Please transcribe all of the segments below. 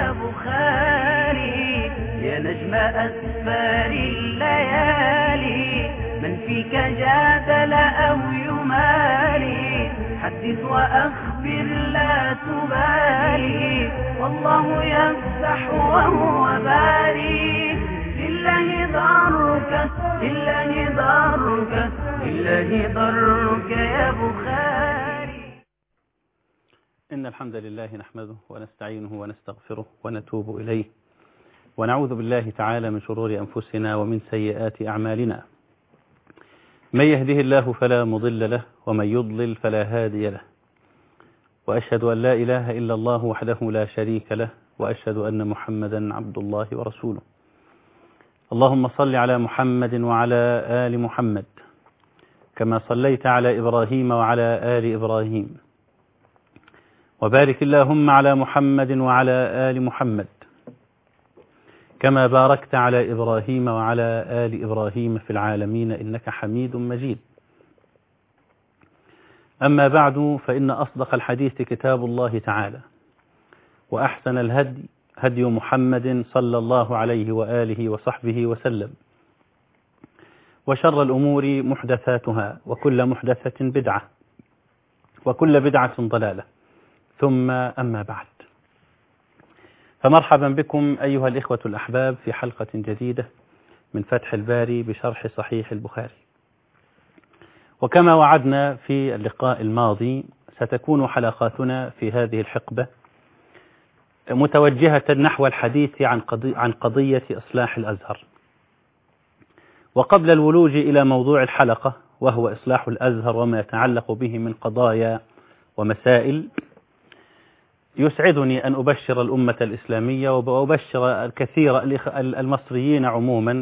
يا بخاري يا نجم أسفار الليالي من فيك جادل أو يماري حدث وأخبر لا تبالي والله يفتح وهو باري لله ضرك لله ضرك لله ضرك يا بخاري. إن الحمد لله نحمده ونستعينه ونستغفره ونتوب إليه ونعوذ بالله تعالى من شرور أنفسنا ومن سيئات أعمالنا. من يهده الله فلا مضل له ومن يضلل فلا هادي له، وأشهد أن لا إله إلا الله وحده لا شريك له، وأشهد أن محمدا عبد الله ورسوله. اللهم صل على محمد وعلى آل محمد كما صليت على إبراهيم وعلى آل إبراهيم، وبارك اللهم على محمد وعلى آل محمد كما باركت على إبراهيم وعلى آل إبراهيم في العالمين إنك حميد مجيد. أما بعد، فإن أصدق الحديث كتاب الله تعالى، وأحسن الهدي هدي محمد صلى الله عليه وآله وصحبه وسلم، وشر الأمور محدثاتها، وكل محدثة بدعة، وكل بدعة ضلالة، ثم أما بعد. فمرحبا بكم أيها الإخوة الأحباب في حلقة جديدة من فتح الباري بشرح صحيح البخاري. وكما وعدنا في اللقاء الماضي، ستكون حلقاتنا في هذه الحقبة متوجهة نحو الحديث عن قضية إصلاح الأزهر. وقبل الولوج إلى موضوع الحلقة وهو إصلاح الأزهر وما يتعلق به من قضايا ومسائل، يسعدني أن أبشر الأمة الإسلامية وأبشر الكثير المصريين عموما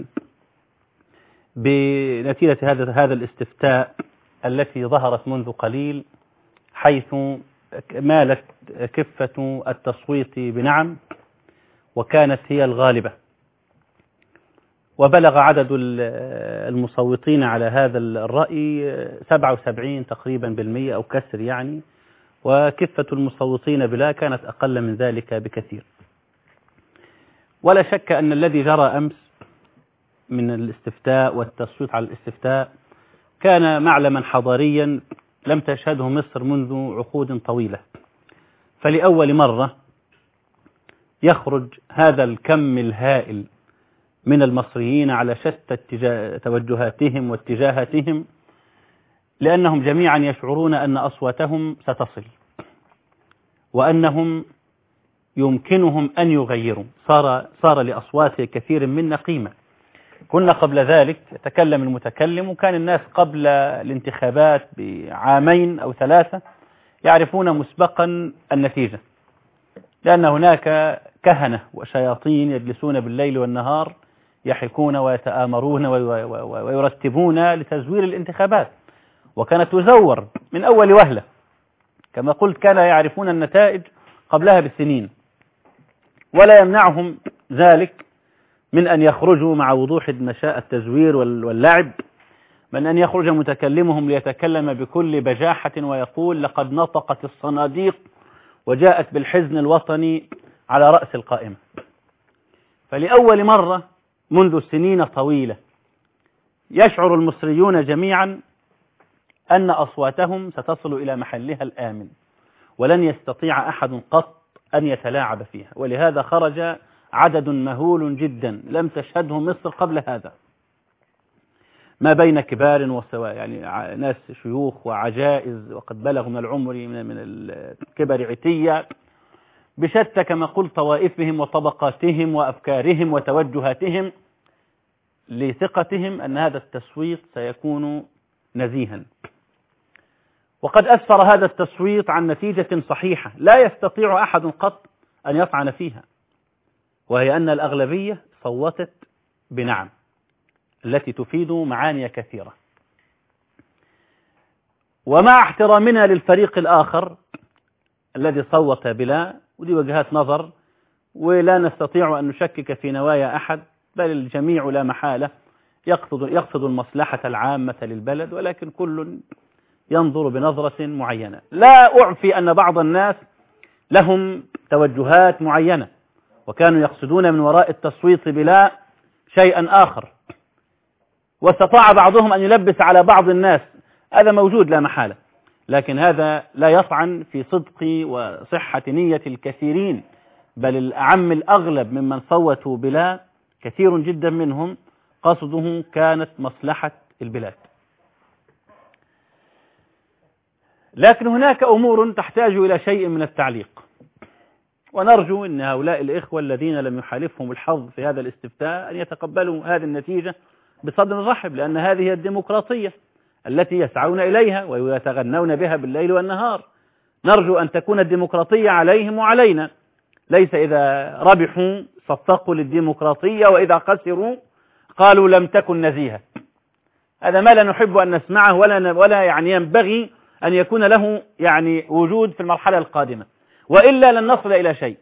بنتيجة هذا الاستفتاء التي ظهرت منذ قليل، حيث مالت كفة التصويت بنعم وكانت هي الغالبة، وبلغ عدد المصوتين على هذا الرأي 77 تقريبا بالمئة أو كسر يعني، وكفة المصوتين بلا كانت أقل من ذلك بكثير. ولا شك أن الذي جرى أمس من الاستفتاء والتصويت على الاستفتاء كان معلما حضاريا لم تشهده مصر منذ عقود طويلة. فلأول مرة يخرج هذا الكم الهائل من المصريين على شتى توجهاتهم واتجاهاتهم، لأنهم جميعا يشعرون أن أصواتهم ستصل، وأنهم يمكنهم أن يغيروا. صار لأصوات كثير منا قيمة. كنا قبل ذلك يتكلم المتكلم، وكان الناس قبل الانتخابات بعامين أو ثلاثة يعرفون مسبقا النتيجة، لأن هناك كهنة وشياطين يجلسون بالليل والنهار يحكون ويتآمرون ويرتبون لتزوير الانتخابات، وكانت تزور من أول وهلة. كما قلت، كانوا يعرفون النتائج قبلها بالسنين، ولا يمنعهم ذلك من أن يخرجوا مع وضوح مشاء التزوير واللعب، من أن يخرج متكلمهم ليتكلم بكل بجاحة ويقول لقد نطقت الصناديق وجاءت بالحزن الوطني على رأس القائمة. فلأول مرة منذ سنين طويلة يشعر المصريون جميعا أن أصواتهم ستصل إلى محلها الآمن، ولن يستطيع أحد قط أن يتلاعب فيها. ولهذا خرج عدد مهول جدا لم تشهده مصر قبل هذا، ما بين كبار وسواء، يعني ناس شيوخ وعجائز وقد بلغوا من العمر من الكبر عتية، بشتى كما قلت طوائفهم وطبقاتهم وأفكارهم وتوجهاتهم، لثقتهم أن هذا التصويت سيكون نزيها. وقد أسفر هذا التصويت عن نتيجة صحيحة لا يستطيع أحد قط أن يطعن فيها، وهي أن الأغلبية صوتت بنعم، التي تفيد معاني كثيرة. ومع احترامنا للفريق الآخر الذي صوت بلا، ودي وجهات نظر ولا نستطيع أن نشكك في نوايا أحد، بل الجميع لا محالة يقصد المصلحة العامة للبلد، ولكن كل ينظر بنظرة معينة. لا أعفي أن بعض الناس لهم توجهات معينة وكانوا يقصدون من وراء التصويت بلا شيئا آخر، واستطاع بعضهم أن يلبس على بعض الناس، هذا موجود لا محالة، لكن هذا لا يطعن في صدق وصحة نية الكثيرين، بل الأعم الأغلب ممن صوتوا بلا كثير جدا منهم قصده كانت مصلحة البلاد. لكن هناك أمور تحتاج إلى شيء من التعليق، ونرجو أن هؤلاء الإخوة الذين لم يحالفهم الحظ في هذا الاستفتاء أن يتقبلوا هذه النتيجة بصدر رحب، لأن هذه هي الديمقراطية التي يسعون إليها ويتغنون بها بالليل والنهار. نرجو أن تكون الديمقراطية عليهم وعلينا، ليس إذا ربحوا صفقوا للديمقراطية وإذا خسروا قالوا لم تكن نزيهة. هذا ما لا نحب أن نسمعه ولا يعني ينبغي أن يكون له يعني وجود في المرحلة القادمة، وإلا لن نصل إلى شيء.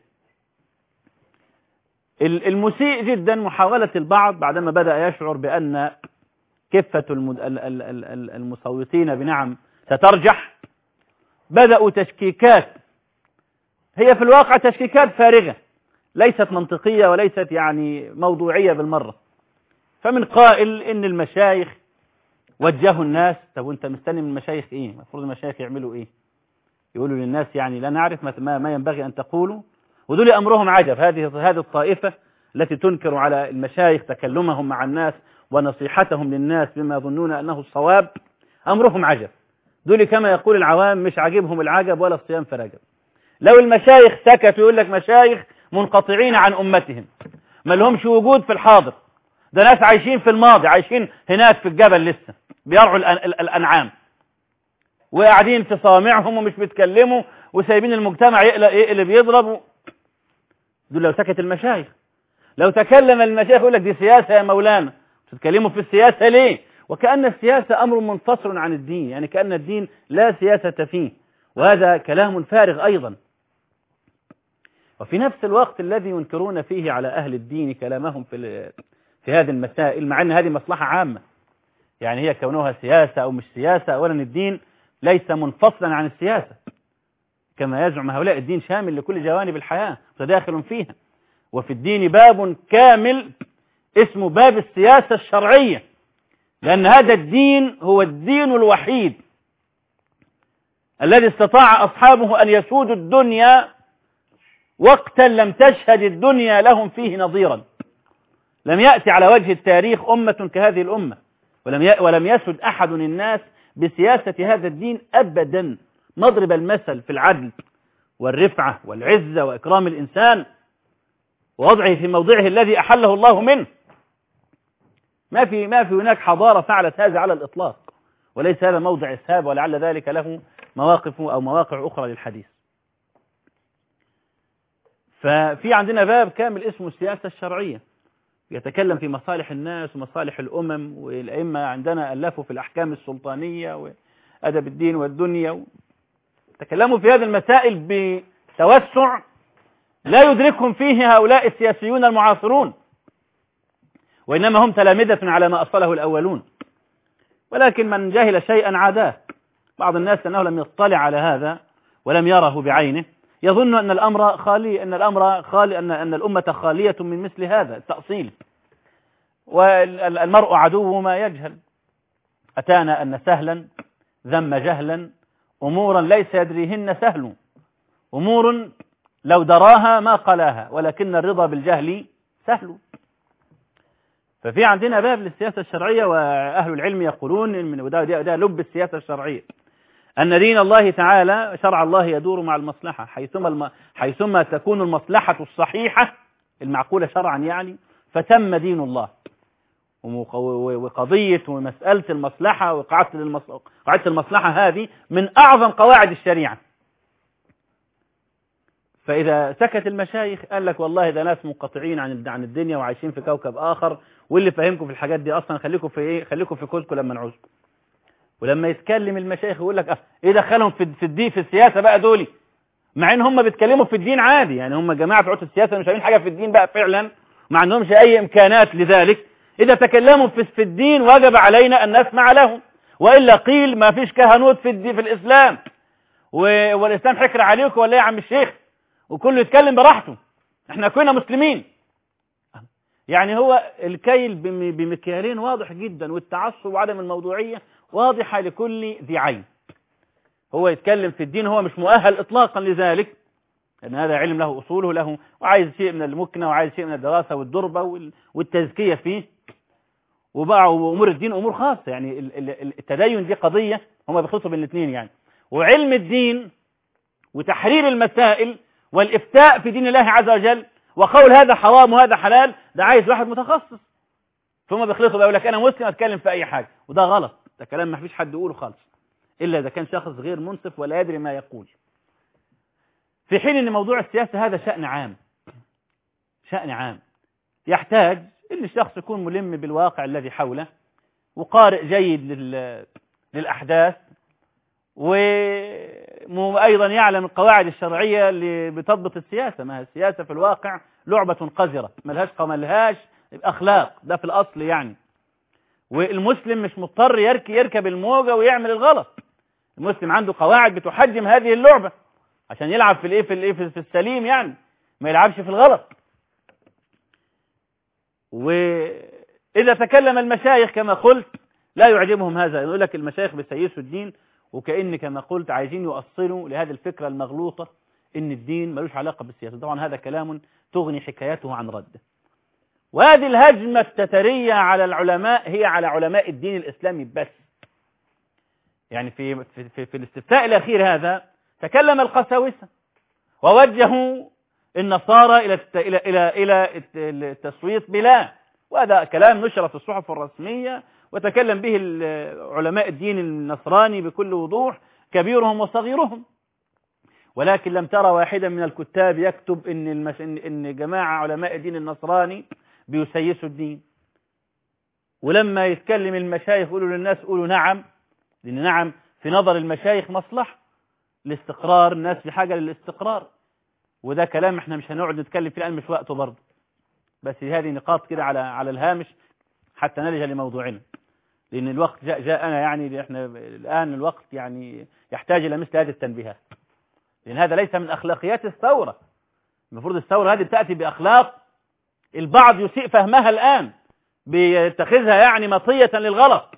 المسيء جدا محاولة البعض بعدما بدأ يشعر بأن كفة المصوتين بنعم سترجح، بدأوا تشكيكات هي في الواقع تشكيكات فارغة ليست منطقية وليست يعني موضوعية بالمرة. فمن قائل إن المشايخ وجهوا الناس، طب وانت مستني من المشايخ ايه؟ المفروض المشايخ يعملوا ايه؟ يقولوا للناس يعني لا نعرف ما ينبغي ان تقولوا، ودول امرهم عجب. هذه الطائفة التي تنكر على المشايخ تكلمهم مع الناس ونصيحتهم للناس بما يظنون انه الصواب، امرهم عجب. دول كما يقول العوام مش عاجبهم العجب ولا الصيام فرجب. لو المشايخ سكتوا يقول لك مشايخ منقطعين عن امتهم، ما لهمش وجود في الحاضر، ده ناس عايشين في الماضي، عايشين هناك في الجبل لسه بيرعوا الأنعام وقاعدين في صوامعهم ومش بيتكلموا وسايبين المجتمع يقلب يضرب. دول لو سكت المشايخ. لو تكلم المشايخ يقول لك دي سياسة يا مولانا، بتتكلموا في السياسة ليه؟ وكأن السياسة أمر منفصل عن الدين، يعني كأن الدين لا سياسة فيه، وهذا كلام فارغ أيضا. وفي نفس الوقت الذي ينكرون فيه على أهل الدين كلامهم في هذه المسائل، مع أن هذه مصلحة عامة، يعني هي كونها سياسة أو مش سياسة، أولا الدين ليس منفصلا عن السياسة كما يزعم هؤلاء، الدين شامل لكل جوانب الحياة متداخل فيها، وفي الدين باب كامل اسمه باب السياسة الشرعية، لأن هذا الدين هو الدين الوحيد الذي استطاع أصحابه أن يسودوا الدنيا وقتا لم تشهد الدنيا لهم فيه نظيرا. لم يأتي على وجه التاريخ أمة كهذه الأمة، ولم يسد أحد الناس بسياسة هذا الدين أبدا، مضرب المثل في العدل والرفعة والعزة وإكرام الإنسان ووضعه في موضعه الذي أحله الله منه. ما في هناك حضارة فعلت هذا على الإطلاق، وليس هذا موضع إسهاب، ولعل ذلك له مواقف أو مواقع أخرى للحديث. ففي عندنا باب كامل اسمه السياسة الشرعية، يتكلم في مصالح الناس ومصالح الأمم، والأئمة عندنا ألفوا في الأحكام السلطانية وأدب الدين والدنيا، تكلموا في هذه المسائل بتوسع لا يدركهم فيه هؤلاء السياسيون المعاصرون، وإنما هم تلامذة على ما أصله الأولون، ولكن من جهل شيئا عاداه. بعض الناس أنه لم يطلع على هذا ولم يره بعينه يظن أن الأمر خالي، أن الأمة خالية من مثل هذا التأصيل، والمرء عدو ما يجهل. أتانا أن سهلا ذم جهلا، أمورا ليس يدريهن سهل، أمور لو دراها ما قلاها، ولكن الرضا بالجهل سهل. ففي عندنا باب للسياسة الشرعية، وأهل العلم يقولون وده لب السياسة الشرعية، أن دين الله تعالى شرع الله يدور مع المصلحة، حيثما تكون المصلحة الصحيحة المعقولة شرعا يعني فتم دين الله. وقضية ومسألة المصلحة وقاعدة المصلحة هذه من أعظم قواعد الشريعة. فإذا سكت المشايخ قال لك والله ده ناس منقطعين عن الدنيا وعايشين في كوكب آخر، واللي فاهمكم في الحاجات دي أصلا خليكم في إيه؟ خليكم في كوزكم لما نعوزكم. ولما يتكلم المشايخ يقول لك إيه دخلهم في الدين في السياسة بقى دولي، مع إن هم بيتكلموا في الدين عادي، يعني هم جماعة بتوع السياسة مش عارفين حاجة في الدين بقى فعلا، ما عندهمش أي إمكانات لذلك. إذا تكلموا في الدين وجب علينا أن نسمع لهم، وإلا قيل ما فيش كهنوت في الإسلام، والإسلام حكر عليكم ولا يا عم الشيخ، وكله يتكلم براحته. احنا كنا مسلمين. يعني هو الكيل بمكيالين واضح جدا، والتعصب وعدم الموضوعية واضحة لكل ذي عين. هو يتكلم في الدين هو مش مؤهل إطلاقا لذلك، لأن هذا علم له أصوله له، وعايز شيء من المكنة وعايز شيء من الدراسة والدربة والتزكية فيه. وبقى أمور الدين أمور خاصة، يعني التدين دي قضية هم بيخلطوا بين الاثنين يعني. وعلم الدين وتحرير المسائل والإفتاء في دين الله عز وجل وقول هذا حرام وهذا حلال، ده عايز واحد متخصص. ثم بيخلطوا بيقول لك أنا مسلم أتكلم في أي حاجة، وده غلط، ده كلام ما فيش حد يقوله خالص إلا إذا كان شخص غير منصف ولا يدري ما يقول. في حين أن موضوع السياسة هذا شأن عام، شأن عام يحتاج أن الشخص يكون ملم بالواقع الذي حوله، وقارئ جيد للأحداث، وأيضا يعلم القواعد الشرعية اللي بتضبط السياسة. ما هي السياسة في الواقع لعبة قذرة ملهاش أخلاق، ده في الأصل يعني. والمسلم مش مضطر يركب الموجة ويعمل الغلط. المسلم عنده قواعد بتحجم هذه اللعبة عشان يلعب في السليم يعني، ما يلعبش في الغلط. وإذا تكلم المشايخ كما قلت لا يعجبهم هذا، يقول لك المشايخ بيسيسوا الدين، وكأن كما قلت عايزين يؤصلوا لهذه الفكرة المغلوطة إن الدين ملوش علاقة بالسياسة. طبعا هذا كلام تغني حكايته عن رده. وهذه الهجمة التترية على العلماء هي على علماء الدين الإسلامي بس. يعني في الاستفتاء الأخير هذا تكلم القساوسة ووجهوا النصارى إلى التصويت بلا، وهذا كلام نشر في الصحف الرسمية وتكلم به علماء الدين النصراني بكل وضوح، كبيرهم وصغيرهم. ولكن لم ترى واحدا من الكتاب يكتب إن جماعة علماء الدين النصراني بيسيسوا الدين. ولما يتكلم المشايخ يقولوا للناس قولوا نعم، لأن نعم في نظر المشايخ مصلحة الاستقرار، الناس في حاجة للاستقرار. وده كلام احنا مش هنقعد نتكلم فيه الآن، مش وقته برضه، بس هذه نقاط كده على الهامش حتى نلجأ لموضوعنا، لأن الوقت جاءنا يعني. احنا الآن الوقت يعني يحتاج إلى مثل هذه التنبيهات، لأن هذا ليس من أخلاقيات الثورة. المفروض الثورة هذه تأتي بأخلاق البعض يسيء فهمها الآن، بيتخذها يعني مطية للغلط.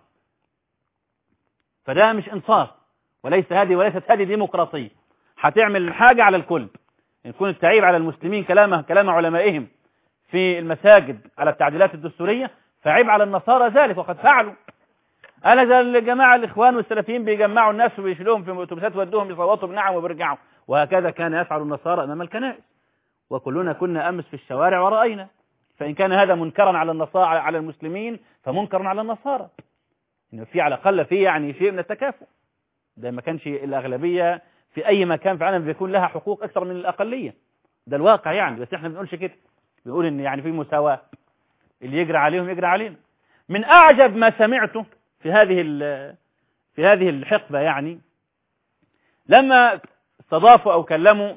فده مش إنصاف، وليست هذه ديمقراطية. هتعمل حاجة على الكل، يكون التعيب على المسلمين كلام علمائهم في المساجد على التعديلات الدستورية، فعيب على النصارى ذلك، وقد فعلوا. أنا زي الجماعة الإخوان والسلفيين بيجمعوا الناس وبيشيلوهم في أتوبيسات ويودوهم يصوتوا بنعم وبيرجعوا، وهكذا كان يفعل النصارى أمام الكنائس، وكلنا كنا أمس في الشوارع ورأينا. فإن كان هذا منكرا على النصارى على المسلمين فمنكر على النصارى، إنه في على الأقل في يعني شيء من التكافؤ. ده ما كانش الأغلبية في أي مكان في العالم بيكون لها حقوق أكثر من الأقلية، ده الواقع يعني. بس إحنا ما بنقولش كده، بنقول إن يعني في مساواة، اللي يجري عليهم يجري علينا. من أعجب ما سمعته في هذه الحقبة يعني، لما استضافوا أو كلموا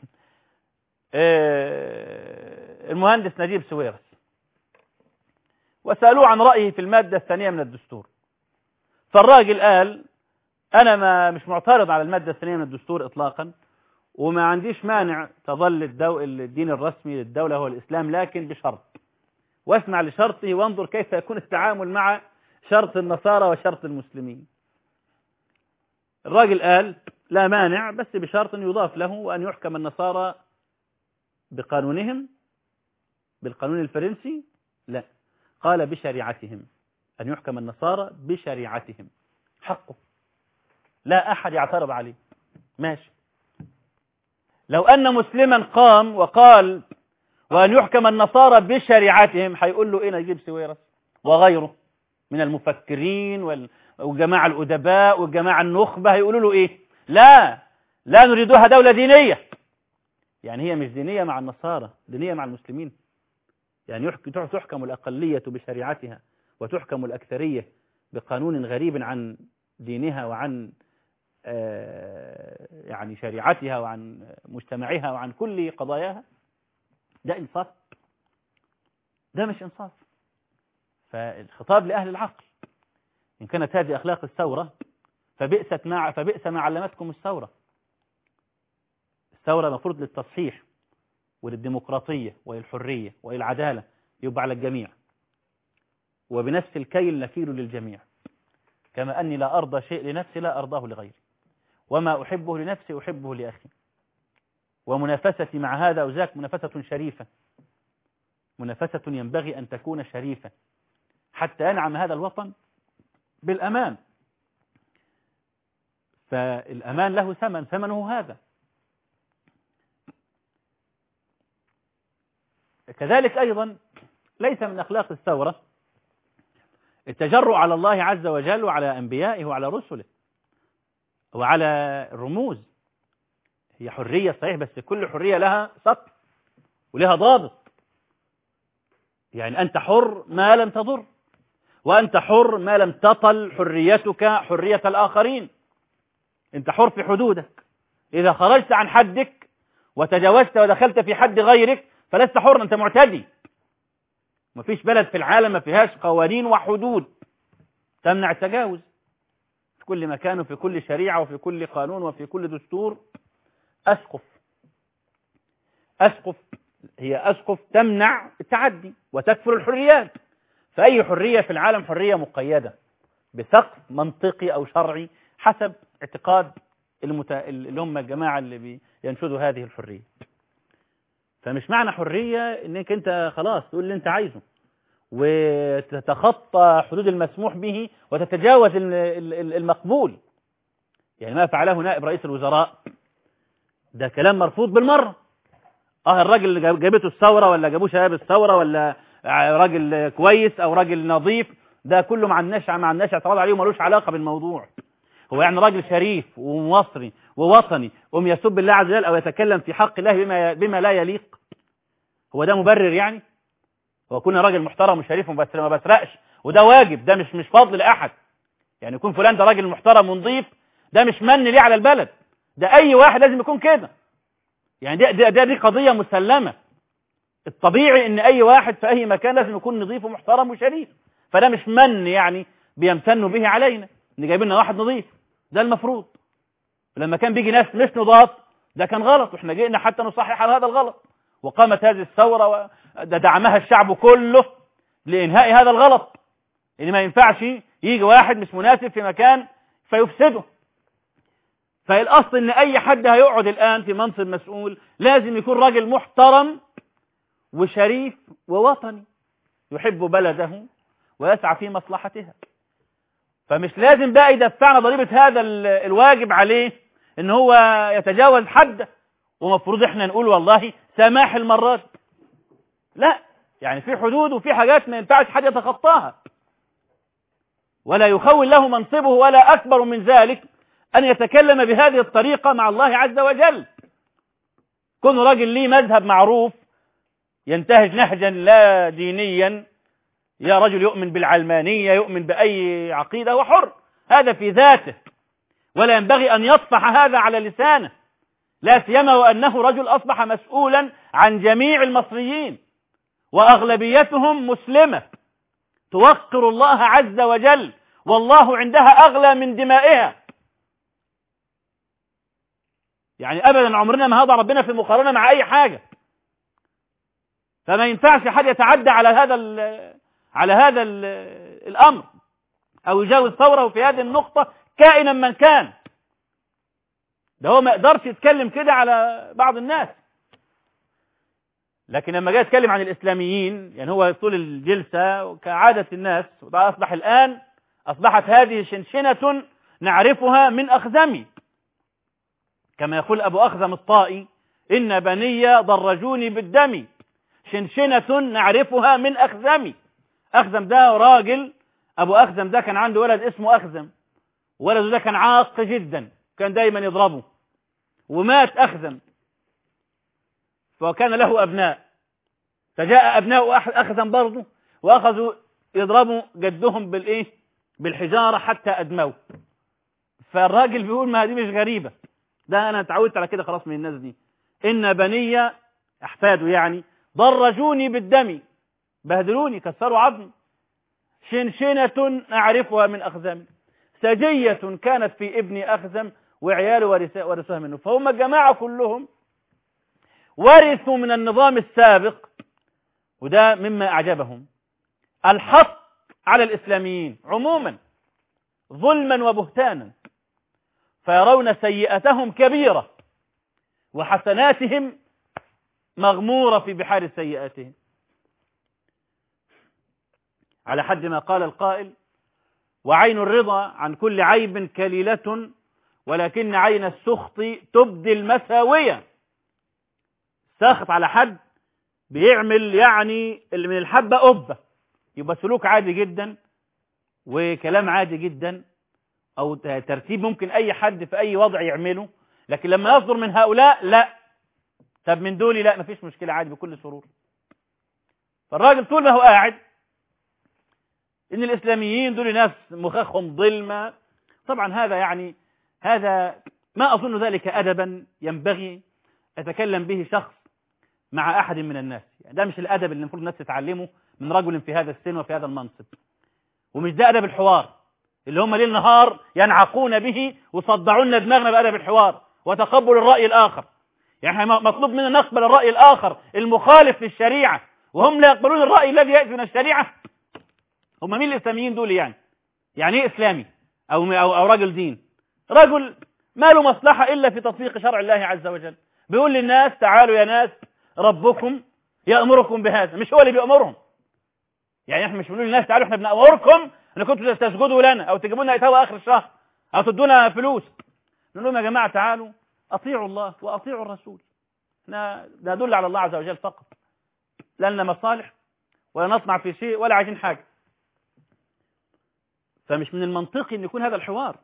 المهندس نجيب سويرس وسألوه عن رأيه في المادة الثانية من الدستور، فالراجل قال أنا مش معترض على المادة الثانية من الدستور إطلاقا، وما عنديش مانع تظل الدين الرسمي للدولة هو الإسلام، لكن بشرط، واسمع لشرطه وانظر كيف يكون التعامل مع شرط النصارى وشرط المسلمين. الراجل قال لا مانع، بس بشرط أن يضاف له وأن يحكم النصارى بقانونهم، بالقانون الفرنسي. لا، قال بشريعتهم، أن يحكم النصارى بشريعتهم، حقه، لا أحد يعترض عليه، ماشي. لو أن مسلما قام وقال وأن يحكم النصارى بشريعتهم، هيقول له إيه نجيب سويرس وغيره من المفكرين والجماعة الأدباء والجماعة النخبة، هيقولوا له إيه؟ لا نريدها دولة دينية. يعني هي مش دينية مع النصارى، دينية مع المسلمين. يعني تحكم الأقلية بشريعتها وتحكم الأكثرية بقانون غريب عن دينها وعن يعني شريعتها وعن مجتمعها وعن كل قضاياها. ده إنصاف؟ ده مش إنصاف. فالخطاب لأهل العقل، إن كانت هذه أخلاق الثورة فبئس ما علمتكم الثورة. الثورة مفروض للتصحيح وللديمقراطية وللحرية وللعدالة يبقى على الجميع، وبنفس الكيل نكيل للجميع، كما أني لا أرضى شيء لنفسي لا أرضاه لغيري، وما أحبه لنفسي أحبه لأخي. ومنافستي مع هذا أو ذاك منافسة شريفة، منافسة ينبغي أن تكون شريفة حتى ينعم هذا الوطن بالأمان. فالأمان له ثمن، ثمنه هذا. كذلك أيضا ليس من أخلاق الثورة التجرؤ على الله عز وجل وعلى أنبيائه وعلى رسله وعلى الرموز. هي حرية صحيح، بس كل حرية لها سقف ولها ضابط. يعني أنت حر ما لم تضر، وأنت حر ما لم تطل حريتك حرية الآخرين. أنت حر في حدودك. إذا خرجت عن حدك وتجاوزت ودخلت في حد غيرك فلست حر، أنت معتدي. مفيش بلد في العالم ما فيهاش قوانين وحدود تمنع التجاوز. في كل مكان وفي كل شريعة وفي كل قانون وفي كل دستور أسقف هي أسقف تمنع التعدي وتكفر الحريات. فأي حرية في العالم حرية مقيدة بسقف منطقي أو شرعي حسب اعتقاد اللي هم الجماعة اللي بينشدوا هذه الحرية. فمش معنى حرية انك انت خلاص تقول اللي انت عايزه وتتخطى حدود المسموح به وتتجاوز المقبول. يعني ما فعله نائب رئيس الوزراء ده كلام مرفوض بالمرة. الراجل اللي جابته الثورة ولا جابوه شباب الثورة ولا راجل كويس او راجل نظيف، ده كله مع الناس اعتراض عليه ومالوش علاقة بالموضوع. هو يعني راجل شريف ومصري ووطني يسب الله عز وجل او يتكلم في حق الله بما لا يليق، هو ده مبرر؟ يعني هو كون راجل محترم وشريف وما بسرقش وده واجب، ده مش فضل لاحد. يعني يكون فلان ده راجل محترم ونظيف ده مش من ليه على البلد، ده اي واحد لازم يكون كده. يعني دي قضية مسلمة. الطبيعي ان اي واحد في اي مكان لازم يكون نظيف ومحترم وشريف، فده مش من يعني بيمتنوا به علينا ان جايبين لنا واحد نظيف، ده المفروض. لما كان بيجي ناس مش نضاف ده كان غلط، واحنا جئنا حتى نصحح على هذا الغلط، وقامت هذه الثورة ودعمها الشعب كله لإنهاء هذا الغلط. إن ما ينفعش يجي واحد مش مناسب في مكان فيفسده. فالأصل إن أي حد هيقعد الآن في منصب مسؤول لازم يكون راجل محترم وشريف ووطني يحب بلده ويسعى في مصلحتها. فمش لازم بقى يدفعنا ضريبة هذا الواجب عليه إن هو يتجاوز حده، ومفروض إحنا نقول والله سماح المرات. لا، يعني في حدود وفي حاجات ما ينفعش حد يتخطاها، ولا يخول له منصبه ولا أكبر من ذلك أن يتكلم بهذه الطريقة مع الله عز وجل. كون راجل ليه مذهب معروف ينتهج نهجا لا دينيا، يا رجل يؤمن بالعلمانية يؤمن بأي عقيدة هو حر، هذا في ذاته، ولا ينبغي أن يطفح هذا على لسانه، لا سيما وأنه رجل أصبح مسؤولا عن جميع المصريين وأغلبيتهم مسلمة توقر الله عز وجل، والله عندها أغلى من دمائها. يعني أبدا عمرنا ما هضع ربنا في مقارنة مع أي حاجة. فما ينفعش حد يتعدى على هذا الأمر أو يجاوز ثوره في هذه النقطة كائنا من كان. ده هو ما يقدرش يتكلم كده على بعض الناس. لكن لما جاء يتكلم عن الإسلاميين يعني هو طول الجلسة كعادة الناس، أصبحت هذه شنشنة نعرفها من أخزمي، كما يقول أبو أخزم الطائي: إن بني ضرجوني بالدم شنشنة نعرفها من أخزمي. أخزم ده راجل، أبو أخزم ده كان عنده ولد اسمه أخزم، ولده ده كان عاق جدا، كان دايما يضربه، ومات أخزم، فكان له أبناء، فجاء أبناء أخزم برضه وأخذوا يضربوا جدهم بالحجارة حتى أدموا. فالراجل بيقول ما هذه مش غريبة، ده أنا اتعودت على كده خلاص من الناس دي. إن بني أحفاده يعني ضرجوني بالدم، بهدلوني كسروا عظمي، شنشنة أعرفها من أخزم، سجية كانت في ابن أخزم وعياله ورثوها منه. فهم الجماعة كلهم ورثوا من النظام السابق، وده مما أعجبهم، الحط على الإسلاميين عموما ظلما وبهتانا، فيرون سيئتهم كبيرة وحسناتهم مغمورة في بحار سيئاتهم، على حد ما قال القائل: وعين الرضا عن كل عيب كليلة، ولكن عين السخط تبدي المساوية. ساخط على حد بيعمل يعني اللي من الحبة قبة، يبقى سلوك عادي جدا وكلام عادي جدا أو ترتيب ممكن أي حد في أي وضع يعمله، لكن لما يصدر من هؤلاء لا، طب من دول لا، مفيش مشكلة، عادي بكل سرور. فالراجل طول ما هو قاعد إن الإسلاميين دول ناس مخاخهم ظلمة، طبعا هذا يعني هذا ما أظن ذلك أدبا ينبغي يتكلم به شخص مع أحد من الناس، يعني ده مش الأدب اللي المفروض الناس تتعلمه من رجل في هذا السن وفي هذا المنصب، ومش ده أدب الحوار اللي هم ليل نهار ينعقون به وصدعون دماغنا بأدب الحوار وتقبل الرأي الآخر. يعني مطلوب منا نقبل الرأي الآخر المخالف للشريعة وهم لا يقبلون الرأي الذي يأتي من الشريعة. هم مين الإسلاميين دول يعني إيه إسلامي أو رجل دين؟ رجل ما له مصلحة إلا في تطبيق شرع الله عز وجل، بيقول للناس تعالوا يا ناس ربكم يأمركم بهذا، مش هو اللي بيأمرهم. يعني احنا مش بنقول للناس تعالوا احنا بنأمركم ان كنتوا تسجدوا لنا او تجيبوا لنا إتاوة آخر الشهر او تدونا فلوس. نقول لهم يا جماعة تعالوا أطيعوا الله وأطيعوا الرسول، احنا ندل على الله عز وجل فقط، لا لنا مصالح ولا نصنع في شيء ولا عايزين حاجة. فمش من المنطقي ان يكون هذا الحوار.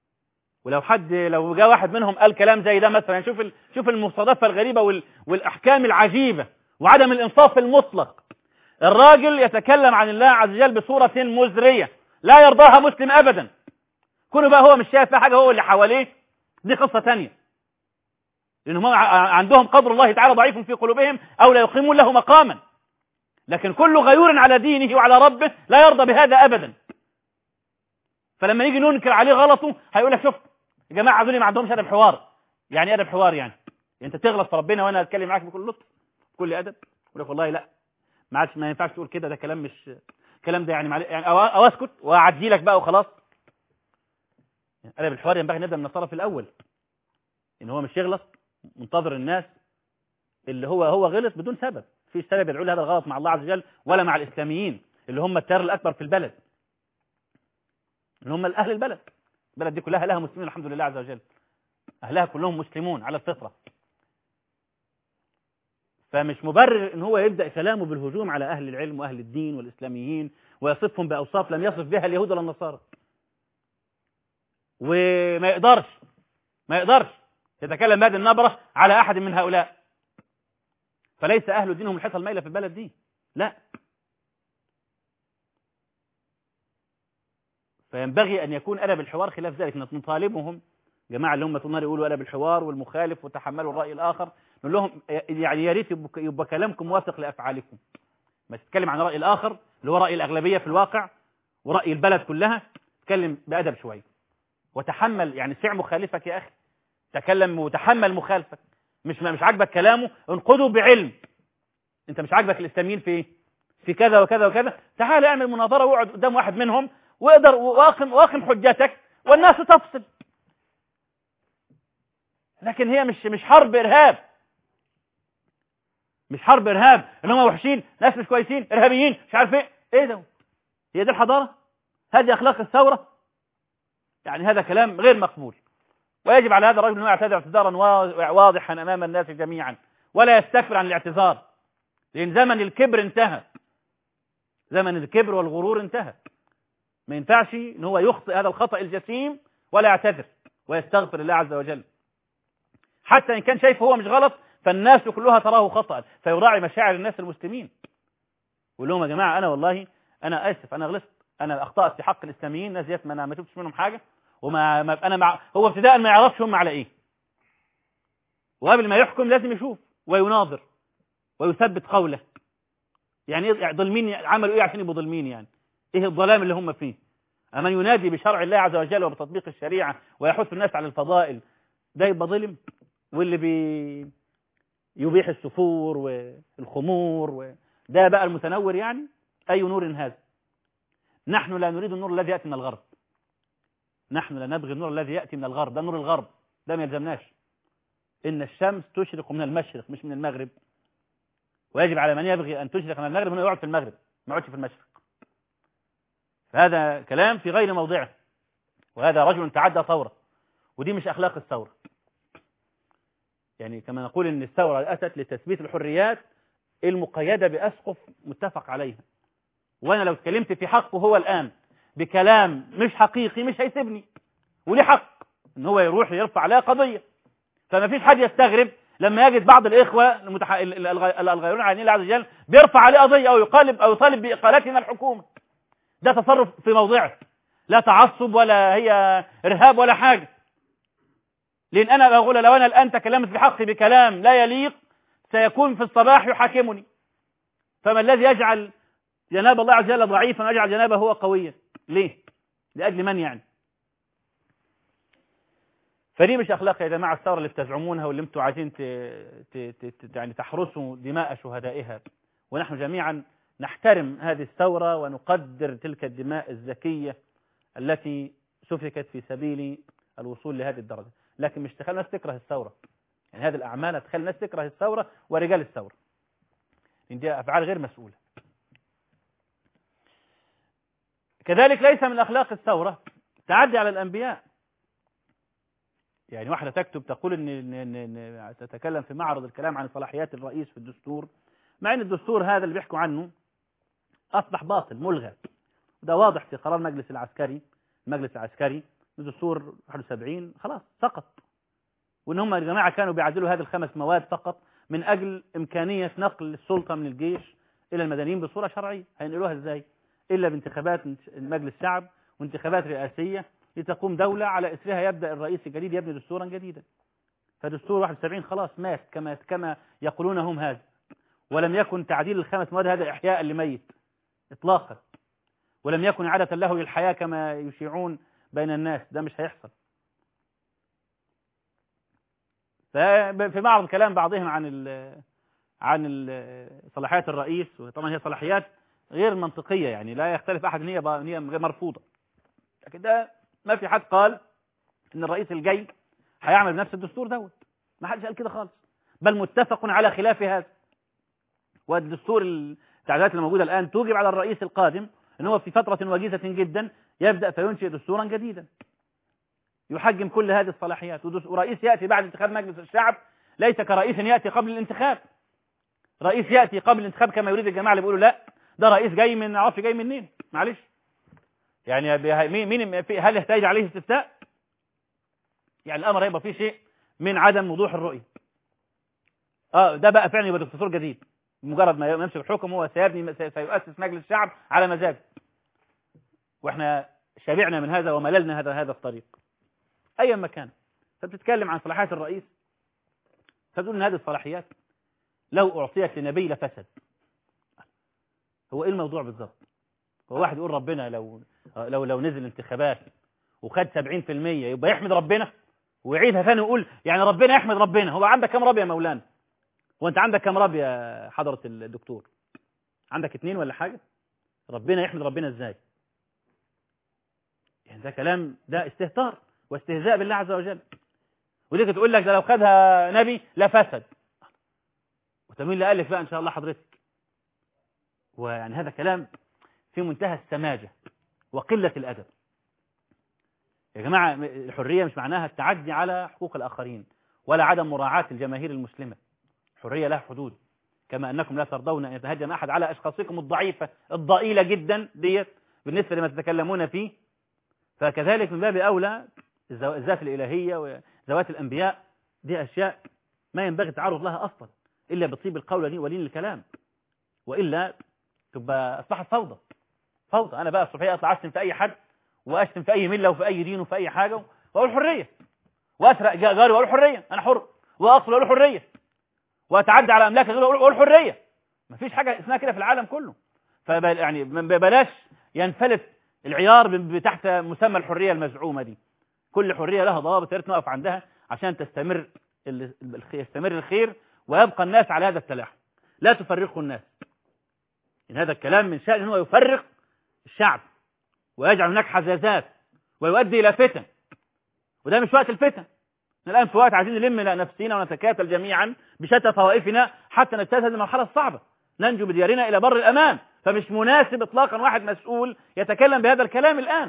لو جاء واحد منهم قال كلام زي ده مثلا، شوف المصادفة الغريبة والأحكام العجيبة وعدم الإنصاف المطلق. الراجل يتكلم عن الله عز وجل بصورة مزرية لا يرضاها مسلم أبدا، كونه بقى هو مش شايف حاجة، هو اللي حواليه دي قصة تانية، لأنهم عندهم قدر الله تعالى ضعيف في قلوبهم أو لا يقيمون له مقاما. لكن كل غيور على دينه وعلى ربه لا يرضى بهذا أبدا. فلما نيجي ننكر عليه غلطه هيقول لك شوف يا جماعة دول ما عندهمش أدب حوار. يعني إيه أدب حوار؟ يعني أنت تغلط في ربنا وأنا أتكلم معاك بكل لطف بكل أدب، يقول لك والله لا ما ينفعش تقول كده، ده كلام مش كلام، ده يعني أو أسكت وأعدي لك بقى وخلاص. يعني أدب الحوار ينبغي نبدأ من الطرف الأول، إن هو مش يغلط منتظر الناس اللي هو غلط بدون سبب، في سبب يدعو لهذا الغلط مع الله عز وجل ولا مع الإسلاميين اللي هم التيار الأكبر في البلد، اللي هم أهل البلد دي كلها أهلها مسلمين الحمد لله عز وجل، أهلها كلهم مسلمون على الفطرة. فمش مبرر إن هو يبدأ كلامه بالهجوم على أهل العلم وأهل الدين والإسلاميين ويصفهم بأوصاف لم يصف بها اليهود ولا النصارى. وما يقدرش يتكلم بهذه النبرة على أحد من هؤلاء، فليس أهل دينهم الحيطة الميلة في البلد دي، لا. فينبغي أن يكون أدب الحوار خلاف ذلك. نطالبهم جماعة اللي هم طول النهار يقولوا أدب الحوار والمخالف وتحملوا الرأي الآخر، نقول لهم يعني يا ريت يبقى كلامكم موافق لأفعالكم، ما تتكلم عن رأي الآخر اللي هو رأي الأغلبية في الواقع ورأي البلد كلها، تكلم بأدب شوية وتحمل، يعني سع مخالفك يا أخي، تكلم وتحمل مخالفك. مش عاجبك كلامه انقده بعلم. انت مش عاجبك الإسلاميين في كذا وكذا وكذا، تعال اعمل مناظرة واقعد قدام واحد منهم واقدر واقم حجتك والناس تفصل. لكن هي مش حرب إرهاب، مش حرب إرهاب ان هم وحشين، ناس مش كويسين، إرهابيين، مش عارف ايه ده. هي دي الحضارة؟ هذه أخلاق الثورة؟ يعني هذا كلام غير مقبول، ويجب على هذا الرجل أن يعتذر اعتذارا واضحا أمام الناس جميعا ولا يستكبر عن الاعتذار، لأن زمن الكبر انتهى، زمن الكبر والغرور انتهى. ما ينفعش ان هو يخطئ هذا الخطأ الجسيم ولا يعتذر ويستغفر الله عز وجل، حتى إن كان شايف هو مش غلط فالناس كلها تراه خطأ، فيراعي مشاعر الناس المسلمين. يقول لهم يا جماعة أنا والله أنا آسف، أنا غلطت، أنا أخطأت في حق الإسلاميين، ناس ديت ما شفتش منهم حاجة، هو ابتداء ما يعرفش هم على إيه، وقبل ما يحكم لازم يشوف ويناظر ويثبت قوله. يعني ظلمين عملوا إيه عشان يبقوا ظلمين؟ يعني إيه الظلام اللي هم فيه؟ أمن ينادي بشرع الله عز وجل وبتطبيق الشريعة ويحث الناس على الفضائل ده يبقى ظلم؟ واللي يبيح السفور والخمور ده بقى المتنور يعني. أي نور هذا؟ نحن لا نريد النور الذي يأتي من الغرب، نحن لا نبغي النور الذي يأتي من الغرب، ده نور الغرب، ده ما يلزمناش. إن الشمس تشرق من المشرق مش من المغرب، ويجب على من يبغي أن تشرق من المغرب أنه يقعد في المغرب، ما يقعدش في المشرق. فهذا كلام في غير موضعه، وهذا رجل تعدى ثورة، ودي مش أخلاق الثورة. يعني كما نقول إن الثورة أتت لتثبيت الحريات المقيدة بأسقف متفق عليها، وأنا لو اتكلمت في حقه هو الآن بكلام مش حقيقي مش هيسيبني، وليه حق إن هو يروح يرفع عليها قضية. فما فيش حد يستغرب لما يجد بعض الإخوة الغيرون عن الله عز وجل بيرفع عليه قضية أو يطالب بإقالته من الحكومة. ده تصرف في موضعه، لا تعصب ولا هي إرهاب ولا حاجة. لأن أنا بقول لو أنا الآن تكلمت بحقي بكلام لا يليق سيكون في الصباح يحاكمني. فما الذي يجعل جناب الله عز وجل ضعيفا ويجعل جنابه هو قويا؟ ليه؟ لأجل من يعني؟ فدي مش أخلاق يا جماعة الثورة اللي بتزعمونها واللي انتم عايزين يعني تحرسوا دماء شهدائها. ونحن جميعا نحترم هذه الثورة ونقدر تلك الدماء الزكية التي سفكت في سبيل الوصول لهذه الدرجة، لكن مش تخلي الناس تكره الثورة. يعني هذه الأعمال تخلي الناس تكره الثورة ورجال الثورة، إن دي أفعال غير مسؤولة. كذلك ليس من أخلاق الثورة تعدي على الأنبياء. يعني واحدة تكتب تقول إن تتكلم في معرض الكلام عن صلاحيات الرئيس في الدستور، مع أن الدستور هذا اللي بيحكوا عنه أصبح باطل ملغى. ده واضح في قرار المجلس العسكري الدستور 71 خلاص سقط. وإن هم يا جماعة كانوا بيعدلوا هذه ال5 مواد فقط من أجل إمكانية نقل السلطة من الجيش إلى المدنيين بصورة شرعية. هينقلوها إزاي؟ إلا بانتخابات مجلس شعب وانتخابات رئاسية لتقوم دولة على إثرها يبدأ الرئيس الجديد يبني دستورا جديدا. فدستور 71 خلاص مات كما يقولون هم هذا. ولم يكن تعديل ال5 مواد هذا إحياء لميت إطلاقا، ولم يكن إعادة له للحياة كما يشيعون بين الناس. ده مش هيحصل. في معرض كلام بعضهم عن صلاحيات الرئيس، وطبعا هي صلاحيات غير منطقية، يعني لا يختلف أحد إن هي مرفوضة. لكن ده ما في حد قال إن الرئيس الجاي هيعمل بنفس الدستور دوت، ما حدش قال كده خالص، بل متفق على خلاف هذا. والدستور التعديلات الموجودة الآن توجب على الرئيس القادم أن هو في فترة وجيزة جدا يبدأ فينشئ دستورا جديدا يحجم كل هذه الصلاحيات. ورئيس يأتي بعد انتخاب مجلس الشعب ليس كرئيس يأتي قبل الانتخاب. رئيس يأتي قبل الانتخاب كما يريد الجماعة اللي بيقولوا لا ده رئيس جاي من عرف جاي منين، معلش يعني مين هل يحتاج عليه استفتاء؟ يعني الأمر هيبقى فيه شيء من عدم وضوح الرؤية. ده بقى فعلا يبقى دستور جديد، مجرد ما يمسك الحكم هو سيؤسس مجلس الشعب على مزاجه. واحنا شبعنا من هذا ومللنا هذا الطريق ايا ما كان. فبتتكلم عن صلاحيات الرئيس، فتقول ان هذه الصلاحيات لو اعطيت لنبي لفسد. هو ايه الموضوع بالظبط؟ هو واحد يقول ربنا لو نزل انتخابات وخد 70% يبقى يحمد ربنا ويعيدها ثاني ويقول يعني ربنا يحمد ربنا؟ هو عندك كم رب يا مولانا؟ وانت عندك كم رب يا حضرة الدكتور؟ عندك 2 ولا حاجة؟ ربنا يحمد ربنا ازاي؟ يعني ده كلام، ده استهتار واستهزاء بالله عز وجل. وديك تقول لك ده لو خدها نبي لفسد. وتمين اللي ألف بقى إن شاء الله حضرتك. ويعني هذا كلام في منتهى السماجة وقلة الأدب. يا جماعة الحرية مش معناها التعدي على حقوق الآخرين ولا عدم مراعاة الجماهير المسلمة. الحرية لها حدود، كما أنكم لا ترضون أن يتهجم أحد على أشخاصكم الضعيفة الضئيلة جدا ديت بالنسبة لما تتكلمون فيه. فكذلك من باب أولى الذات الإلهية وذوات الأنبياء دي أشياء ما ينبغي التعرض لها أصلا إلا بطيب القول ولين الكلام، وإلا تبقى أصبحت فوضى. أنا بقى الصبحية أطلع أشتم في أي حد وأشتم في أي ملة وفي أي دين وفي أي حاجة وأقول حرية، وأسرق جاري وأقول حرية أنا حر، وأقتل وأقول حرية، وأتعدى على أملاك وأقول حرية. ما فيش حاجة اسمها كده في العالم كله. يعني بلاش ينفلت العيار تحت مسمى الحرية المزعومة دي. كل حرية لها ضوابط يا ريت نقف عندها عشان يستمر الخير ويبقى الناس على هذا التلاحم. لا تفرقوا الناس، إن هذا الكلام من شأنه هو يفرق الشعب ويجعل هناك حزازات ويؤدي إلى فتن، وده مش وقت الفتن. الآن في وقت عايزين نلم نفسينا ونتكاتل جميعا بشتى طوائفنا حتى نجتاز هذه المرحلة الصعبة، ننجو بديارنا إلى بر الأمان. فمش مناسب إطلاقا واحد مسؤول يتكلم بهذا الكلام الآن.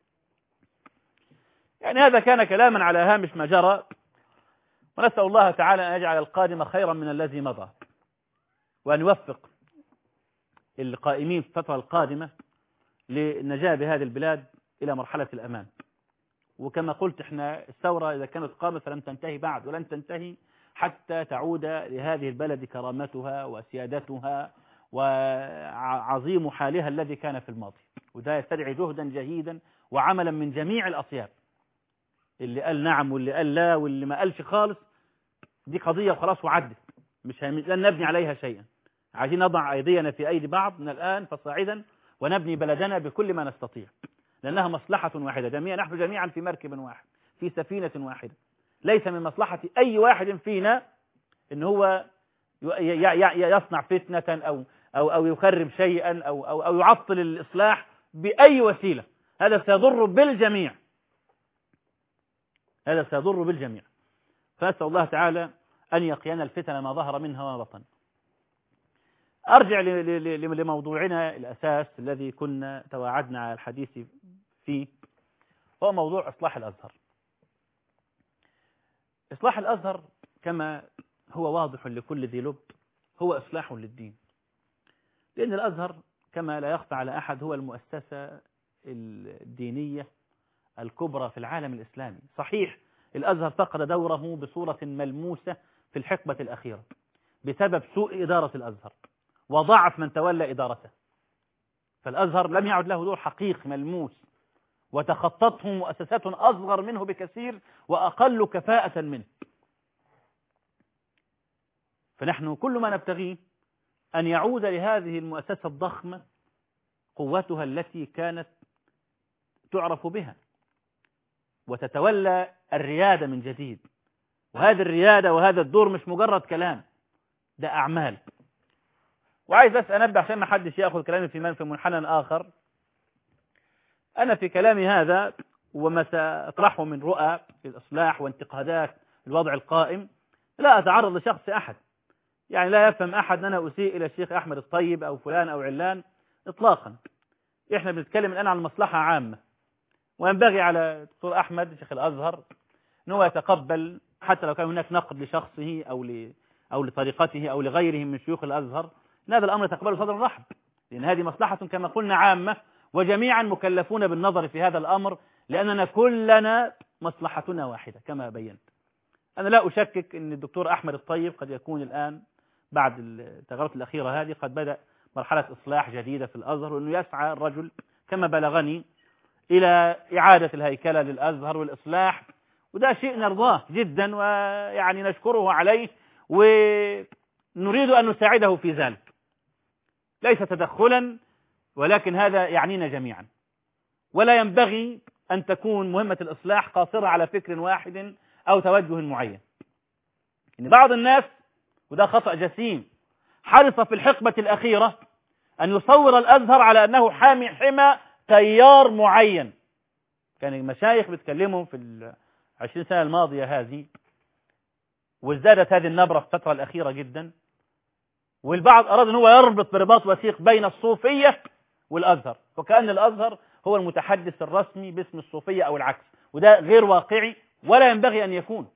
يعني هذا كان كلاما على هامش ما جرى، ونسأل الله تعالى أن يجعل القادم خيرا من الذي مضى، وأن يوفق القائمين في الفترة القادمة للنجاة بهذه البلاد إلى مرحلة الأمان. وكما قلت احنا الثورة إذا كانت قامت فلم تنتهي بعد، ولن تنتهي حتى تعود لهذه البلد كرامتها وسيادتها وعظيم حالها الذي كان في الماضي. وده يستدعي جهدا جهيدا وعملا من جميع الأطياف، اللي قال نعم واللي قال لا واللي ما قالش خالص. دي قضية وخلاص وعدت، لن نبني عليها شيئا. عايزين نضع أيدينا في أيدي بعض من الآن فصاعدا ونبني بلدنا بكل ما نستطيع، لأنها مصلحة واحدة. نحن جميعا في مركب واحد، في سفينة واحدة. ليس من مصلحة أي واحد فينا إن هو يصنع فتنة أو يخرب شيئا أو يعطل الإصلاح بأي وسيلة. هذا سيضر بالجميع، هذا سيضر بالجميع. فأسأل الله تعالى أن يقينا الفتن ما ظهر منها وما بطن. أرجع لموضوعنا الأساس الذي كنا تواعدنا على الحديث فيه، هو موضوع إصلاح الأزهر. إصلاح الأزهر كما هو واضح لكل ذي لب هو إصلاح للدين، لأن الأزهر كما لا يخفى على أحد هو المؤسسة الدينية الكبرى في العالم الإسلامي. صحيح الأزهر فقد دوره بصورة ملموسة في الحقبة الأخيرة بسبب سوء إدارة الأزهر وضعف من تولى إدارته، فالأزهر لم يعد له دور حقيقي ملموس، وتخطته مؤسسات أصغر منه بكثير وأقل كفاءة منه. فنحن كل ما نبتغيه أن يعود لهذه المؤسسة الضخمة قوتها التي كانت تعرف بها، وتتولى الريادة من جديد. وهذه الريادة وهذا الدور مش مجرد كلام، ده أعمال. وعايز بس أنبه عشان ما حدش يأخذ كلامي في منحنى آخر. أنا في كلامي هذا وما سأطرحه من رؤى الإصلاح وانتقادات الوضع القائم لا أتعرض لشخص أحد، يعني لا يفهم أحد أن أنا أسيء إلى الشيخ أحمد الطيب أو فلان أو علان إطلاقا. إحنا بنتكلم الآن عن مصلحة عامة، وينبغي على الدكتور أحمد شيخ الأزهر أنه يتقبل حتى لو كان هناك نقد لشخصه أو لطريقته أو لغيره من شيوخ الأزهر، إن هذا الأمر يتقبله صدر رحب، لأن هذه مصلحة كما قلنا عامة، وجميعا مكلفون بالنظر في هذا الأمر، لأننا كلنا مصلحتنا واحدة كما بينت. أنا لا أشكك أن الدكتور أحمد الطيب قد يكون الآن بعد التغيرات الأخيرة هذه قد بدأ مرحلة إصلاح جديدة في الأزهر، وأنه يسعى الرجل كما بلغني إلى إعادة الهيكلة للأزهر والإصلاح، وده شيء نرضاه جدا ويعني نشكره عليه ونريد أن نساعده في ذلك، ليس تدخلا، ولكن هذا يعنينا جميعا. ولا ينبغي أن تكون مهمة الإصلاح قاصرة على فكر واحد أو توجه معين. إن بعض الناس، وده خطأ جسيم، حرص في الحقبة الأخيرة أن يصور الأزهر على أنه حمى تيار معين. كان المشايخ بيتكلموا في 20 سنة الماضية هذه، وازدادت هذه النبرة في الفترة الأخيرة جدا، والبعض أراد أن هو يربط برباط وثيق بين الصوفية والأزهر، وكأن الأزهر هو المتحدث الرسمي باسم الصوفية أو العكس، وده غير واقعي ولا ينبغي أن يكون.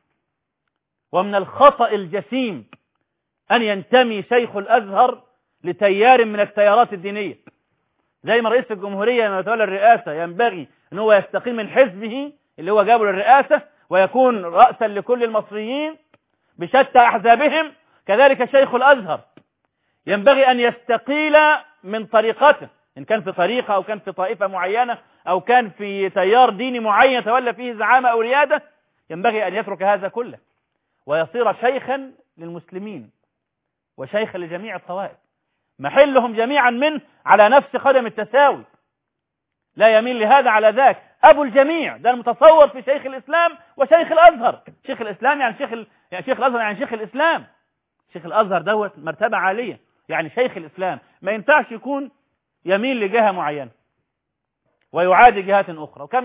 ومن الخطأ الجسيم أن ينتمي شيخ الأزهر لتيار من التيارات الدينية، زي ما رئيس الجمهورية لما يتولى الرئاسة ينبغي أن هو يستقيل من حزبه اللي هو جابه للرئاسة ويكون رأسا لكل المصريين بشتى أحزابهم، كذلك شيخ الأزهر ينبغي أن يستقيل من طريقته، إن كان في طريقة أو كان في طائفة معينة أو كان في تيار ديني معين تولى فيه زعامة أو ريادة، ينبغي أن يترك هذا كله ويصير شيخا للمسلمين وشيخا لجميع الطوائف، محلهم جميعا منه على نفس قدم التساوي، لا يميل لهذا على ذاك، أبو الجميع. ده المتصور في شيخ الإسلام وشيخ الأزهر. شيخ الإسلام يعني شيخ الأزهر يعني شيخ الإسلام، شيخ الأزهر دوت مرتبة عالية، يعني شيخ الإسلام ما ينفعش يكون يميل لجهة معينة ويعادي جهات أخرى. وكان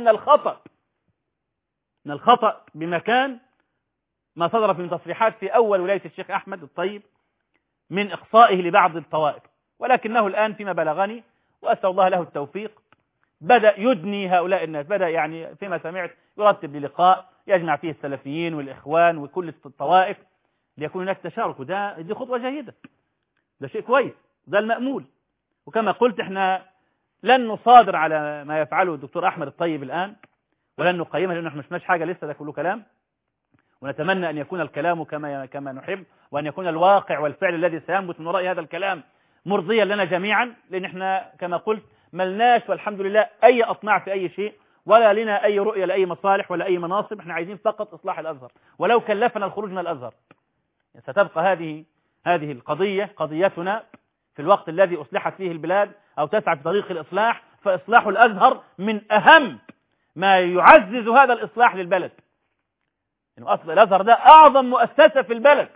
من الخطأ بمكان ما صدر في تصريحات في أول ولاية الشيخ أحمد الطيب من إقصائه لبعض الطوائف، ولكنه الآن فيما بلغني وأسأل الله له التوفيق بدأ يدني هؤلاء الناس، بدأ يعني فيما سمعت يرتب للقاء يجمع فيه السلفيين والإخوان وكل الطوائف ليكون هناك تشارك، دي خطوة جيدة، ده شيء كويس، ده المأمول. وكما قلت احنا لن نصادر على ما يفعله الدكتور أحمد الطيب الآن ولن نقيمه لأنه احنا مش شفناش حاجة لسه، ده كله كلام، ونتمنى أن يكون الكلام كما نحب، وأن يكون الواقع والفعل الذي سينبت من وراء هذا الكلام مرضيا لنا جميعا، لأن احنا كما قلت ملناش والحمد لله أي أطماع في أي شيء، ولا لنا أي رؤية لأي مصالح ولا أي مناصب، احنا عايزين فقط إصلاح الأزهر، ولو كلفنا الخروج من الأزهر ستبقى هذه القضية قضيتنا في الوقت الذي أصلحت فيه البلاد أو تسعى في طريق الإصلاح، فإصلاح الأزهر من أهم ما يعزز هذا الإصلاح للبلد. يعني أصل الأزهر ده أعظم مؤسسة في البلد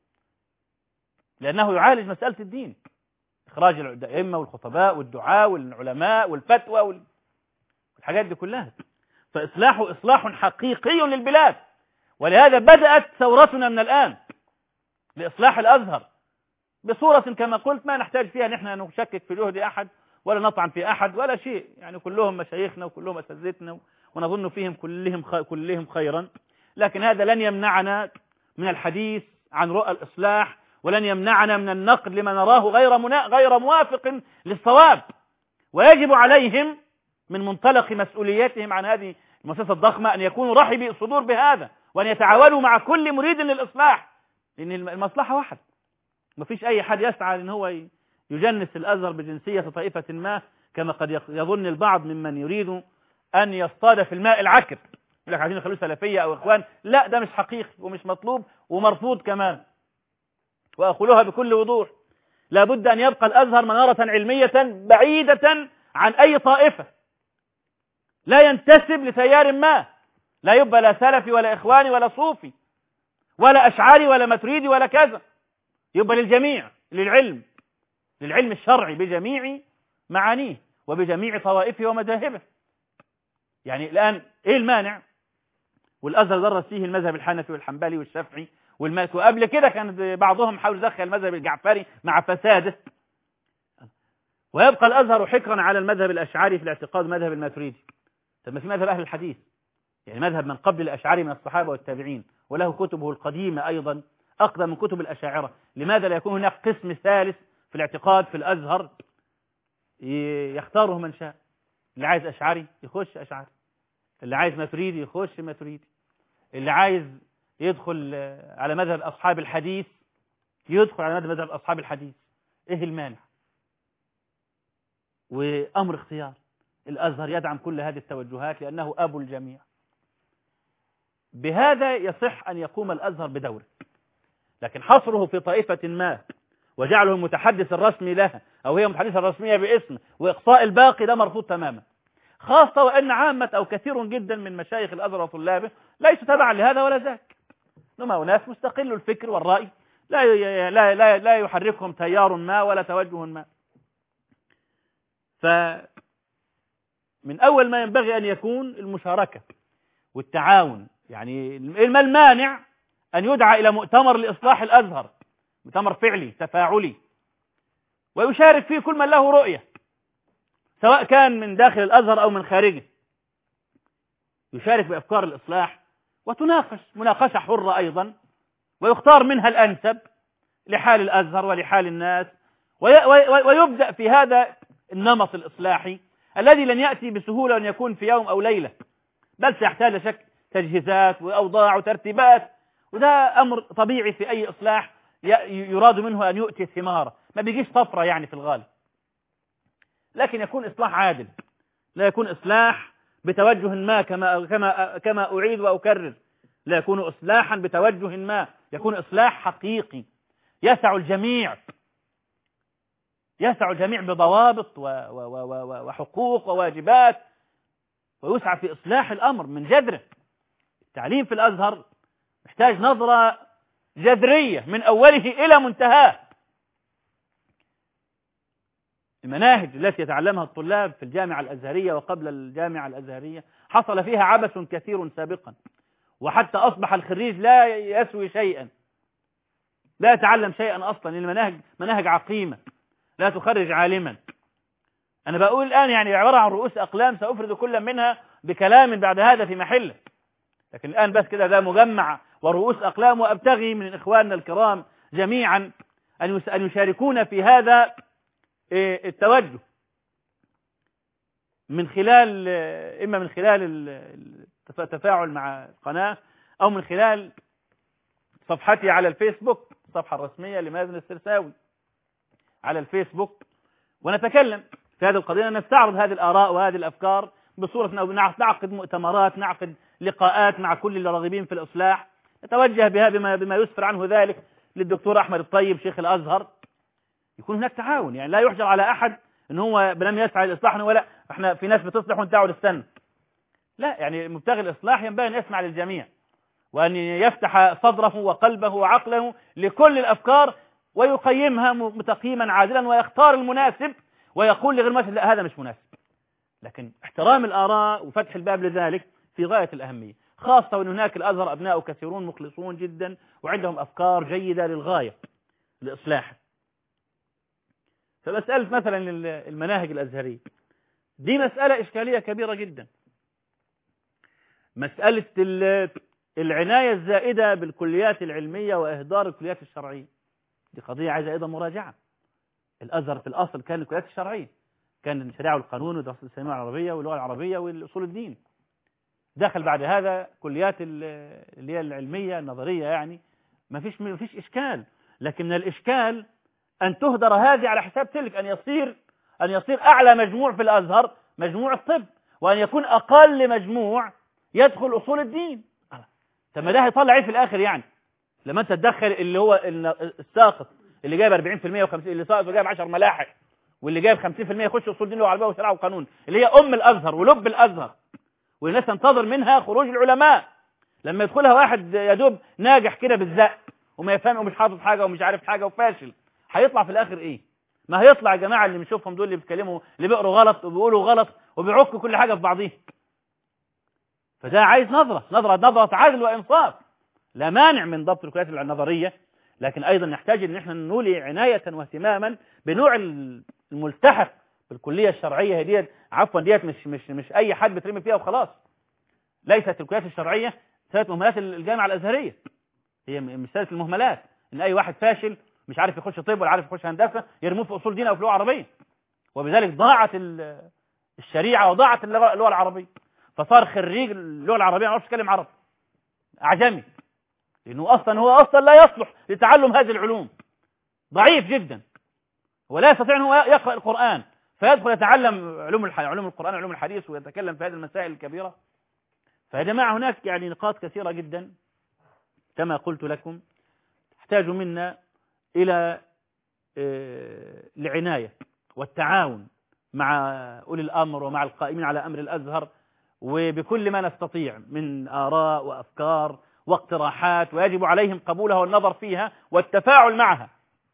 لأنه يعالج مسألة الدين، إخراج الأئمة والخطباء والدعاء والعلماء والفتوى والحاجات دي كلها، فإصلاحه إصلاح حقيقي للبلاد. ولهذا بدأت ثورتنا من الآن لإصلاح الأزهر بصورة كما قلت ما نحتاج فيها نحن نشكك في جهد أحد ولا نطعن في أحد ولا شيء، يعني كلهم مشايخنا وكلهم أساتذتنا ونظن فيهم كلهم خيرا، لكن هذا لن يمنعنا من الحديث عن رؤى الإصلاح، ولن يمنعنا من النقد لما نراه غير موافق للصواب. ويجب عليهم من منطلق مسؤوليتهم عن هذه المؤسسة الضخمة أن يكونوا رحبي الصدور بهذا، وأن يتعاونوا مع كل مريد للإصلاح، لأن المصلحة واحد. ما فيش أي حد يسعى أن هو يجنس الأزهر بجنسية طائفة ما كما قد يظن البعض ممن يريد أن يصطاد في الماء العكر، يقول لك عايزين يخلوه سلفية أو إخوان. لا، ده مش حقيقي ومش مطلوب ومرفوض كمان. وأقولها بكل وضوح، لابد أن يبقى الأزهر منارة علمية بعيدة عن أي طائفة، لا ينتسب لتيار ما، لا يبقى لا سلفي ولا إخواني ولا صوفي ولا أشعري ولا متريدي ولا كذا، يبقى للجميع، للعلم الشرعي بجميع معانيه وبجميع طوائفه ومذاهبه. يعني الآن إيه المانع؟ والأزهر درس فيه المذهب الحنفي والحنبلي والشافعي والمالكي، وقبل كده كان بعضهم حاول يدخل المذهب الجعفري مع فساده، ويبقى الأزهر حكرا على المذهب الأشعري في الاعتقاد مذهب الماتريدي. طب ما في مذهب أهل الحديث، يعني مذهب من قبل الأشعري من الصحابة والتابعين، وله كتبه القديمة أيضا أقدم من كتب الأشاعرة. لماذا لا يكون هناك قسم ثالث في الاعتقاد في الأزهر يختاره من شاء؟ اللي عايز أشعري يخش أشعري، اللي عايز ماتريدي يخش ماتريدي، اللي عايز يدخل على مذهب أصحاب الحديث يدخل على مذهب أصحاب الحديث. إيه المانع؟ وأمر اختيار. الأزهر يدعم كل هذه التوجهات لأنه أبو الجميع. بهذا يصح أن يقوم الأزهر بدوره، لكن حصره في طائفة ما وجعله المتحدث الرسمي لها أو هي المتحدثة الرسمية باسم وإقصاء الباقي ده مرفوض تماما، خاصة وأن عامة أو كثير جدا من مشايخ الأزهر وطلابه ليسوا تبعا لهذا ولا ذاك، إنما أناس مستقل الفكر والرأي لا يحركهم تيار ما ولا توجه ما. فمن أول ما ينبغي أن يكون المشاركة والتعاون. يعني ما المانع أن يدعى إلى مؤتمر لإصلاح الأزهر، مؤتمر فعلي تفاعلي، ويشارك فيه كل من له رؤية سواء كان من داخل الأزهر أو من خارجه، يشارك بأفكار الإصلاح وتناقش مناقشة حرة أيضا، ويختار منها الأنسب لحال الأزهر ولحال الناس، ويبدأ في هذا النمط الإصلاحي الذي لن يأتي بسهولة أن يكون في يوم أو ليلة، بل سيحتاج شك تجهيزات وأوضاع وترتيبات، وده أمر طبيعي في أي إصلاح يراد منه أن يؤتي ثمارة، ما بيجيش طفرة يعني في الغالب، لكن يكون إصلاح عادل، لا يكون إصلاح بتوجه ما كما أعيد وأكرر، لا يكون إصلاحا بتوجه ما، يكون إصلاح حقيقي يسع الجميع بضوابط وحقوق وواجبات، ويسعى في إصلاح الأمر من جذره. التعليم في الأزهر محتاج نظرة جذرية من أوله إلى منتهاه. المناهج التي يتعلمها الطلاب في الجامعة الأزهرية وقبل الجامعة الأزهرية حصل فيها عبث كثير سابقا، وحتى أصبح الخريج لا يسوي شيئا، لا يتعلم شيئا أصلا. المناهج مناهج عقيمة لا تخرج عالما. أنا بقول الآن يعني عبارة عن رؤوس أقلام سأفرد كل منها بكلام بعد هذا في محله، لكن الآن بس كده ده مجمع ورؤوس أقلام، وأبتغي من إخواننا الكرام جميعا أن يشاركون في هذا التوجه من خلال إما من خلال التفاعل مع القناة أو من خلال صفحتي على الفيسبوك، الصفحة الرسمية لمازن السرساوي على الفيسبوك، ونتكلم في هذه القضية، نستعرض هذه الآراء وهذه الأفكار بصورة نعقد مؤتمرات، نعقد لقاءات مع كل الراغبين في الإصلاح، نتوجه بها بما يسفر عنه ذلك للدكتور أحمد الطيب شيخ الأزهر، يكون هناك تعاون. يعني لا يحجر على أحد إن هو لم يسعى للإصلاح ولا إحنا في ناس بتصلح وانت تعود السنة، لا، يعني مبتغي الإصلاح ينبغي أن يسمع للجميع وأن يفتح صدره وقلبه وعقله لكل الأفكار ويقيمها تقييما عادلا ويختار المناسب ويقول لغير المناسب لا هذا مش مناسب. لكن احترام الآراء وفتح الباب لذلك في غاية الأهمية، خاصة وأن هناك الأزهر أبناء كثيرون مخلصون جدا وعندهم أفكار جيدة للغاية لإصلاح. فمسألة مثلا المناهج الأزهرية دي مسألة إشكالية كبيرة جدا. مسألة العناية الزائدة بالكليات العلمية وإهدار الكليات الشرعية دي قضية عايزة أيضا مراجعة. الأزهر في الأصل كان الكليات الشرعية، كان الشريعة والقانون ودراسة السينما العربية واللغة العربية والأصول الدين. دخل بعد هذا كليات اللي هي العلمية النظرية، يعني ما فيش إشكال، لكن الإشكال أن تهدر هذه على حساب تلك، أن يصير أعلى مجموع في الأزهر مجموع الطب، وأن يكون أقل مجموع يدخل أصول الدين. طب ما ده هيطلع إيه في الآخر؟ يعني لما أنت تدخل اللي هو الساقط اللي جايب 40% و50، اللي ساقط وجايب 10 ملاحق، واللي جايب 50% يخش أصول الدين والعربية والشريعة والقانون، اللي هي أم الأزهر ولب الأزهر، والناس تنتظر منها خروج العلماء. لما يدخلها واحد يدوب ناجح كده بالزق وما يفهم ومش حافظ حاجة ومش عارف حاجة وفاشل، هيطلع في الآخر إيه؟ ما هيطلع يا جماعة اللي بنشوفهم دول اللي بيتكلموا اللي بيقروا غلط وبيقولوا غلط وبيعكوا كل حاجة في بعضيه. فده عايز نظرة عدل وإنصاف. لا مانع من ضبط الكليات النظرية، لكن أيضا نحتاج أن احنا نولي عناية واهتماما بنوع الملتحق بالكلية الشرعية. ديت عفوا ديت مش أي حد بيترمي فيها وخلاص. ليست الكليات الشرعية سلسلة مهملات الجامعة الأزهرية، هي مش سلسلة المهملات إن أي واحد فاشل مش عارف يخش طب ولا عارف يخش هندسة يرموه في أصول دين أو في لغة عربية، وبذلك ضاعت الشريعة وضاعت اللغة العربية. فصار خريج اللغة العربية ما يعرفش يتكلم عربي، أعجمي، لأنه هو أصلا لا يصلح لتعلم هذه العلوم، ضعيف جدا ولا يستطيع أنه يقرأ القرآن، فيدخل يتعلم علوم القرآن وعلوم الحديث ويتكلم في هذه المسائل الكبيرة. فيا جماعة هناك يعني نقاط كثيرة جدا كما قلت لكم تحتاج منا إلى العناية والتعاون مع أولي الأمر ومع القائمين على أمر الأزهر، وبكل ما نستطيع من آراء وأفكار واقتراحات، ويجب عليهم قبولها والنظر فيها والتفاعل معها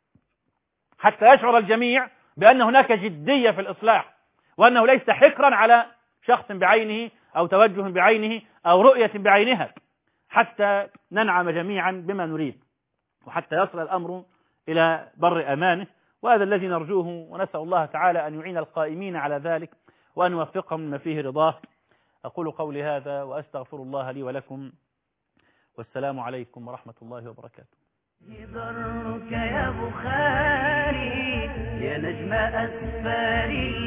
حتى يشعر الجميع بأن هناك جدية في الإصلاح، وأنه ليس حكرا على شخص بعينه أو توجه بعينه أو رؤية بعينها، حتى ننعم جميعا بما نريد وحتى يصل الأمر إلى بر أمانه. وهذا الذي نرجوه، ونسأل الله تعالى أن يعين القائمين على ذلك وأن يوفقهم لما فيه رضاه. أقول قولي هذا وأستغفر الله لي ولكم، والسلام عليكم ورحمة الله وبركاته. ضرك يا بخاري يا نجم أسفار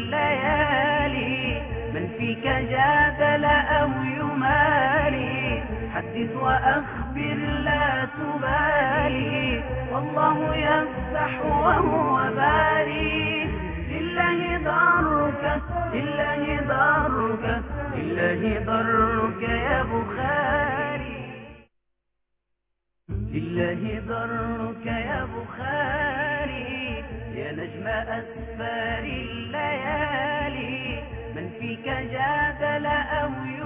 الليالي، من فيك جادل أو يماري، حدث وأخبر لا تبالي، والله يفتح وهو باري. لله ضرك لله ضرك لله ضرك يا بخاري، لله ضرك يا بخاري يا نجم أسفار الليالي، من فيك جادل أو